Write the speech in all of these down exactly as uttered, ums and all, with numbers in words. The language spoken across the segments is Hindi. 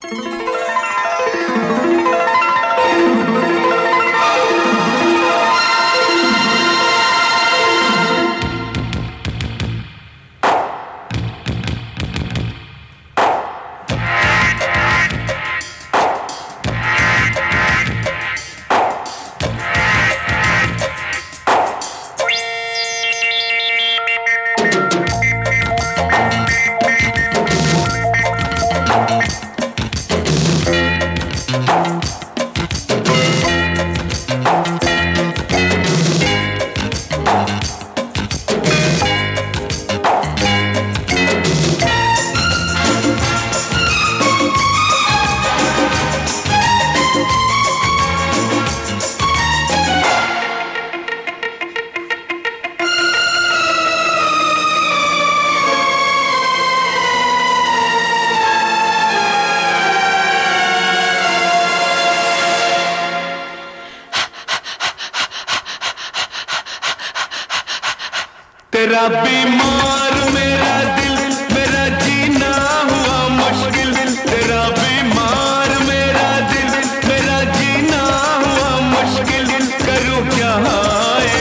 तेरा बीमार मेरा दिल, मेरा जीना हुआ मुश्किल। तेरा बीमार मेरा दिल, मेरा जीना हुआ मुश्किल। करूँ क्या हाय,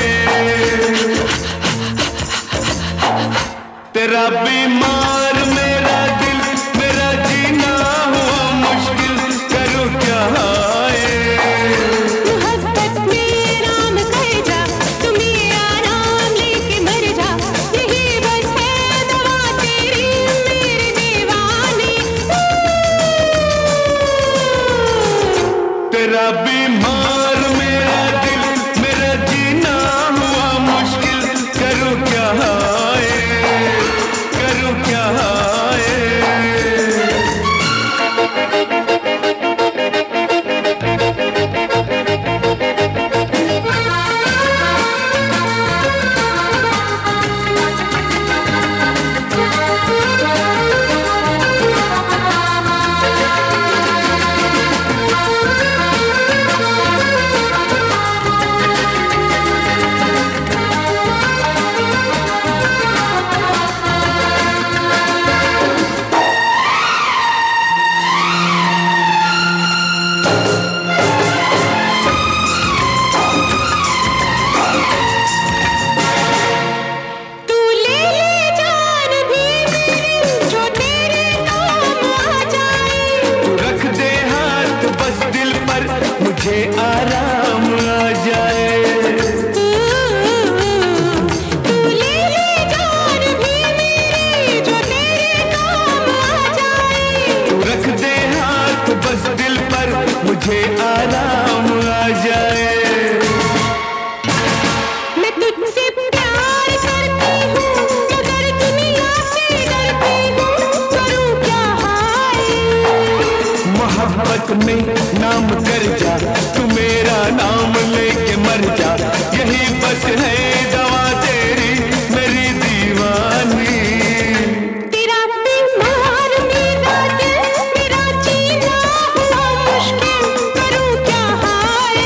तेरा बीमार मेरा दिल, मेरा जीना हुआ मुश्किल। करूँ क्या हाय, तेरा बीमार मेरा दिल, मेरा जीना हुआ मुश्किल। करूँ क्या हाय, करूँ क्या हाय। मुझे आराम आ जाए, तू ले ले जान भी मेरी, जो तेरे काम आ जाए। तू रख दे हाथ बस दिल पर, मुझे आराम आ जाए। मैं तुझसे प्यार करती हूँ, मगर दुनिया से डरती हूँ। करूँ क्या हाय, मोहब्बत में नाम कर जा, तू मेरा नाम लेके मर जा। यही बस है दवा तेरी मेरी दीवानी। तेरा बीमार मेरा दिल, मेरा जीना हुआ मुश्किल। करूँ क्या हाय,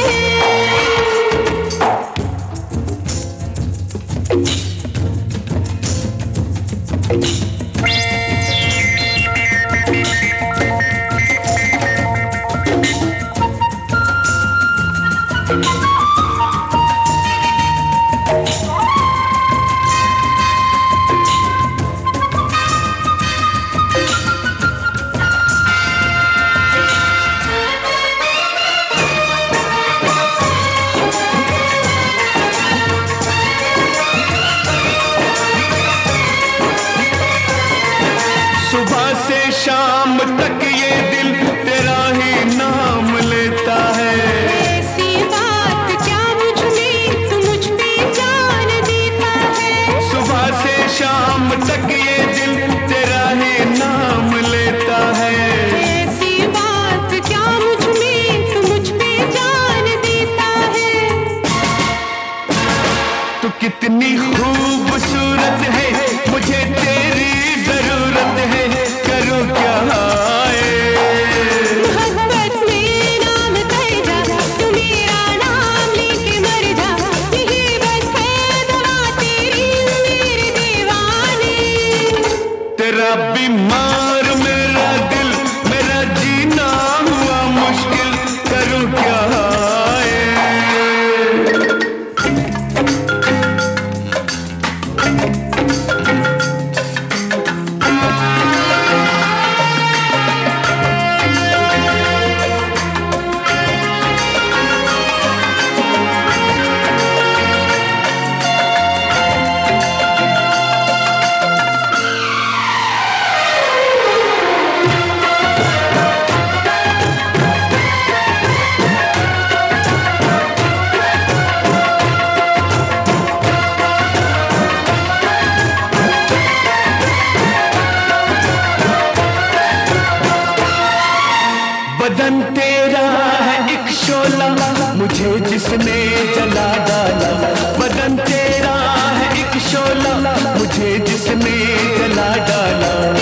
बदन तेरा है एक शोला, मुझे जिसने जला डाला। बदन तेरा है एक शोला, मुझे जिसने जला डाला।